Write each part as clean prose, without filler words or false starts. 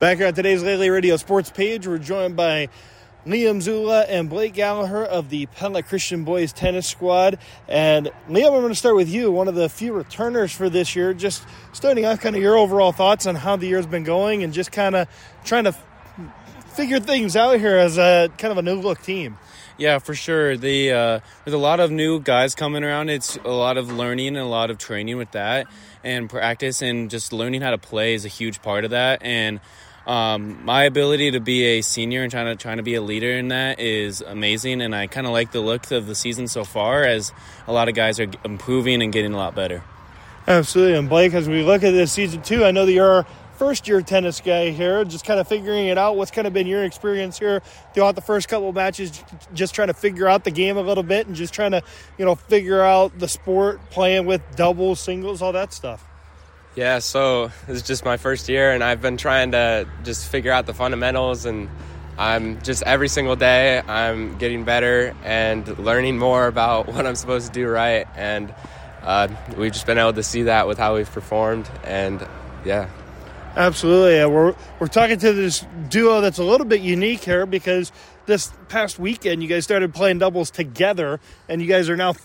Back here on today's Lele Radio Sports page, we're joined by Liam Zula and Blake Gallagher of the Pella Christian Boys Tennis Squad. And Liam, I'm going to start with you, one of the few returners for this year. Just starting off, kind of your overall thoughts on how the year's been going and just kind of trying to figure things out here as a kind of a new-look team. Yeah, for sure. There's a lot of new guys coming around. It's a lot of learning and a lot of training with that, and practice and just learning how to play is a huge part of that. And my ability to be a senior and trying to be a leader in that is amazing, and I kind of like the look of the season so far as a lot of guys are improving and getting a lot better. Absolutely. And Blake, as we look at this season too, I know that you're a first-year tennis guy here, just kind of figuring it out. What's kind of been your experience here throughout the first couple of matches, just trying to figure out the game a little bit and just trying to, figure out the sport, playing with doubles, singles, all that stuff? Yeah, so this is just my first year, and I've been trying to just figure out the fundamentals, and I'm just every single day I'm getting better and learning more about what I'm supposed to do right, and we've just been able to see that with how we've performed, and yeah. Absolutely. We're talking to this duo that's a little bit unique here because this past weekend you guys started playing doubles together, and you guys are now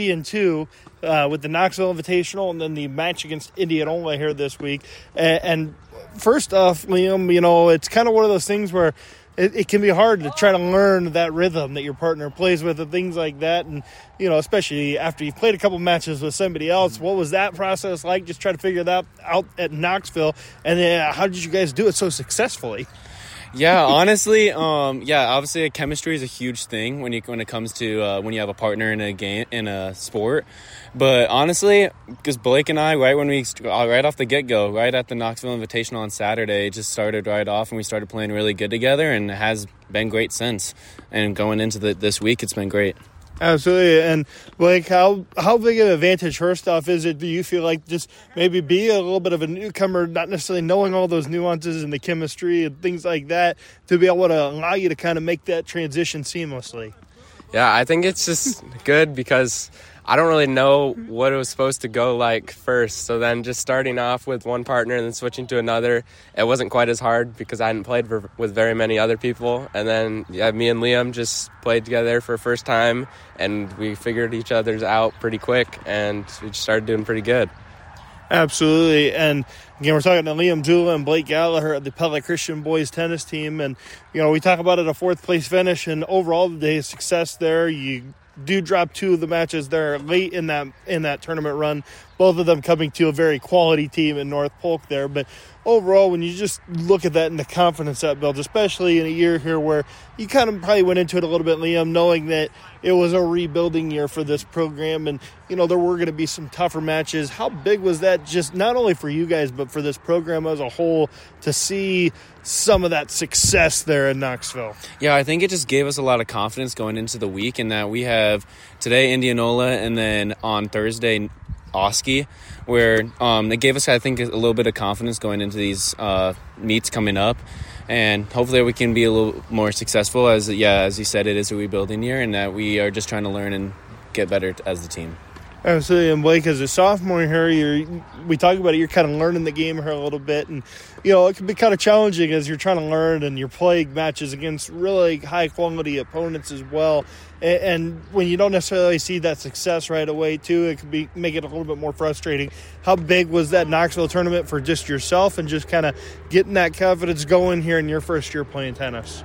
3-2 with the Knoxville Invitational and then the match against Indianola here this week. And first off, Liam, it's kind of one of those things where it can be hard to try to learn that rhythm that your partner plays with and things like that. And, especially after you've played a couple matches with somebody else, what was that process like? Just try to figure that out at Knoxville. And then how did you guys do it so successfully? Yeah, honestly, obviously chemistry is a huge thing when it comes to when you have a partner in a game, in a sport. But honestly, because Blake and I, right off the get-go, right at the Knoxville Invitational on Saturday, just started right off, and we started playing really good together, and it has been great since. And going into this week, it's been great. Absolutely. And Blake, how big of an advantage first off is it, do you feel like, just maybe be a little bit of a newcomer, not necessarily knowing all those nuances and the chemistry and things like that, to be able to allow you to kind of make that transition seamlessly? Yeah, I think it's just good because I don't really know what it was supposed to go like first. So then just starting off with one partner and then switching to another, it wasn't quite as hard because I hadn't played with very many other people. And then me and Liam just played together for the first time, and we figured each other's out pretty quick, and we just started doing pretty good. Absolutely. And again, we're talking to Liam Zula and Blake Gallagher at the Pella Christian Boys Tennis Team. And, we talk about it, a fourth-place finish, and overall the day's success there. You do drop two of the matches there late in that tournament run, both of them coming to a very quality team in North Polk there. But overall, when you just look at that and the confidence that builds, especially in a year here where you kind of probably went into it a little bit, Liam, knowing that it was a rebuilding year for this program, and there were going to be some tougher matches. How big was that, just not only for you guys but for this program as a whole, to see some of that success there in Knoxville? Yeah, I think it just gave us a lot of confidence going into the week, in that we have today Indianola and then on Thursday Oski, where it gave us, I think, a little bit of confidence going into these meets coming up. And hopefully we can be a little more successful, as you said, it is a rebuilding year, and that we are just trying to learn and get better as a team. Absolutely. And Blake, as a sophomore here, we talk about it, you're kind of learning the game here a little bit, and it can be kind of challenging as you're trying to learn, and you're playing matches against really high quality opponents as well. And when you don't necessarily see that success right away too, it can make it a little bit more frustrating. How big was that Knoxville tournament for just yourself and just kind of getting that confidence going here in your first year playing tennis?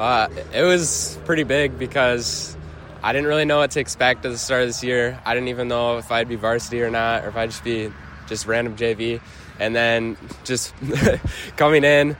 It was pretty big because I didn't really know what to expect at the start of this year. I didn't even know if I'd be varsity or not, or if I'd just be just random JV. And then just coming in,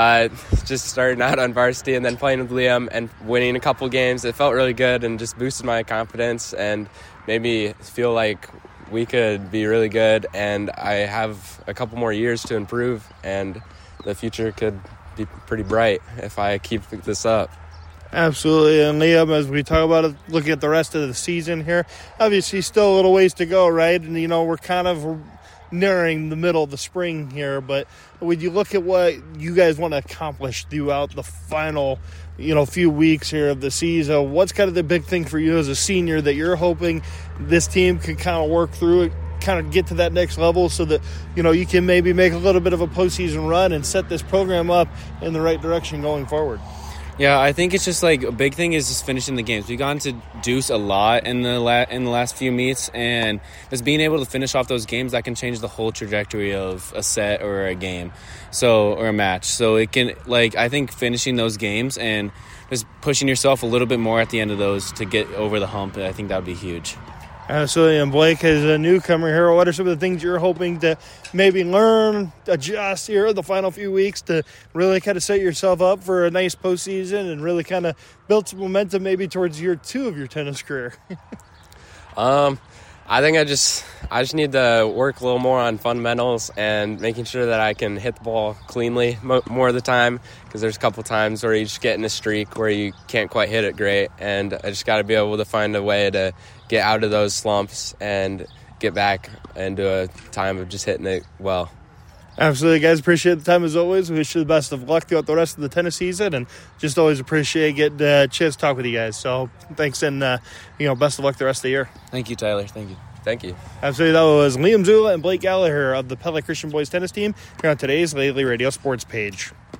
just starting out on varsity and then playing with Liam and winning a couple games, it felt really good and just boosted my confidence and made me feel like we could be really good. And I have a couple more years to improve, and the future could be pretty bright if I keep this up. Absolutely. And Liam, as we talk about it, looking at the rest of the season here, obviously still a little ways to go, right? And, we're kind of nearing the middle of the spring here, but when you look at what you guys want to accomplish throughout the final, few weeks here of the season, what's kind of the big thing for you as a senior that you're hoping this team can kind of work through it kind of get to that next level so that, you can maybe make a little bit of a postseason run and set this program up in the right direction going forward? Yeah, I think it's just like a big thing is just finishing the games. We've gone to deuce a lot in the last few meets, and just being able to finish off those games, that can change the whole trajectory of a set or a game, or a match. So it can, I think finishing those games and just pushing yourself a little bit more at the end of those to get over the hump, I think that would be huge. Absolutely. And Blake, as a newcomer here, what are some of the things you're hoping to maybe learn, adjust here in the final few weeks to really kind of set yourself up for a nice postseason and really kind of build some momentum maybe towards year 2 of your tennis career? I think I just need to work a little more on fundamentals and making sure that I can hit the ball cleanly more of the time, because there's a couple times where you just get in a streak where you can't quite hit it great, and I just got to be able to find a way to get out of those slumps and get back into a time of just hitting it well. Absolutely, guys. Appreciate the time as always. We wish you the best of luck throughout the rest of the tennis season, and just always appreciate getting a chance to talk with you guys. So thanks, and best of luck the rest of the year. Thank you, Tyler. Thank you. Thank you. Absolutely. That was Liam Zula and Blake Gallagher of the Pele Christian Boys tennis team here on today's Lately Radio Sports page.